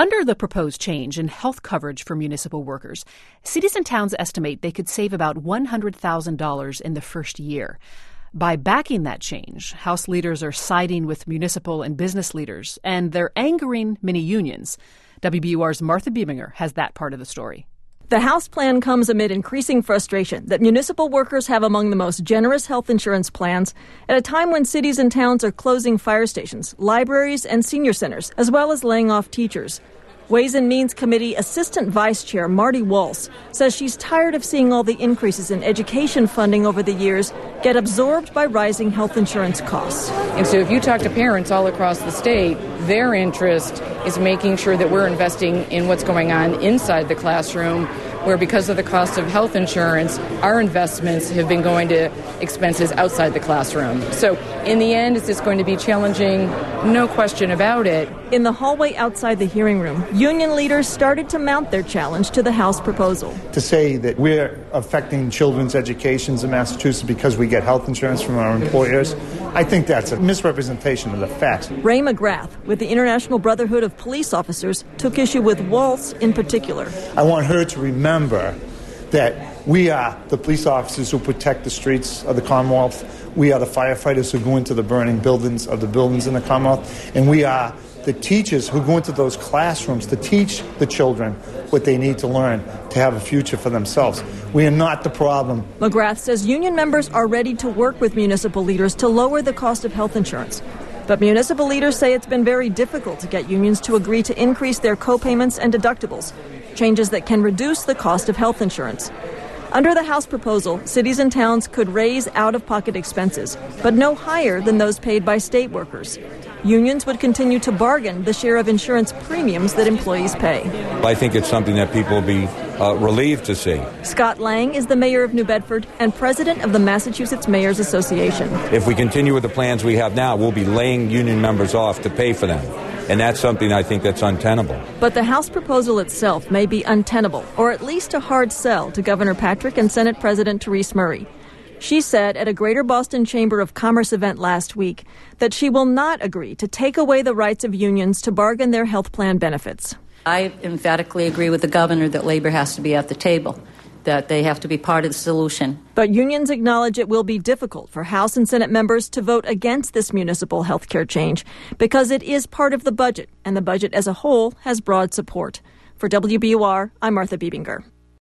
Under the proposed change in health coverage for municipal workers, cities and towns estimate they could save about $100,000 in the first year. By backing that change, House leaders are siding with municipal and business leaders, and they're angering many unions. WBUR's Martha Biebinger has that part of the story. The House plan comes amid increasing frustration that municipal workers have among the most generous health insurance plans at a time when cities and towns are closing fire stations, libraries, and senior centers, as well as laying off teachers. Ways and Means Committee Assistant Vice Chair Marty Walsh says she's tired of seeing all the increases in education funding over the years get absorbed by rising health insurance costs. And so if you talk to parents all across the state, their interest is making sure that we're investing in what's going on inside the classroom, where because of the cost of health insurance, our investments have been going to expenses outside the classroom. So in the end, it's just going to be challenging, no question about it. In the hallway outside the hearing room, union leaders started to mount their challenge to the House proposal. To say that we're affecting children's educations in Massachusetts because we get health insurance from our employers, I think that's a misrepresentation of the facts. Ray McGrath, with the International Brotherhood of Police Officers, took issue with Walsh in particular. I want her to remember that we are the police officers who protect the streets of the Commonwealth. We are the firefighters who go into the burning buildings of the buildings in the Commonwealth. And we are the teachers who go into those classrooms to teach the children what they need to learn to have a future for themselves. We are not the problem. McGrath says union members are ready to work with municipal leaders to lower the cost of health insurance. But municipal leaders say it's been very difficult to get unions to agree to increase their co-payments and deductibles, changes that can reduce the cost of health insurance. Under the House proposal, cities and towns could raise out-of-pocket expenses, but no higher than those paid by state workers. Unions would continue to bargain the share of insurance premiums that employees pay. I think it's something that people will be relieved to see. Scott Lang is the mayor of New Bedford and president of the Massachusetts Mayors Association. If we continue with the plans we have now, we'll be laying union members off to pay for them. And that's something I think that's untenable. But the House proposal itself may be untenable, or at least a hard sell to Governor Patrick and Senate President Therese Murray. She said at a Greater Boston Chamber of Commerce event last week that she will not agree to take away the rights of unions to bargain their health plan benefits. I emphatically agree with the governor that labor has to be at the table, that they have to be part of the solution. But unions acknowledge it will be difficult for House and Senate members to vote against this municipal health care change because it is part of the budget, and the budget as a whole has broad support. For WBUR, I'm Martha Biebinger.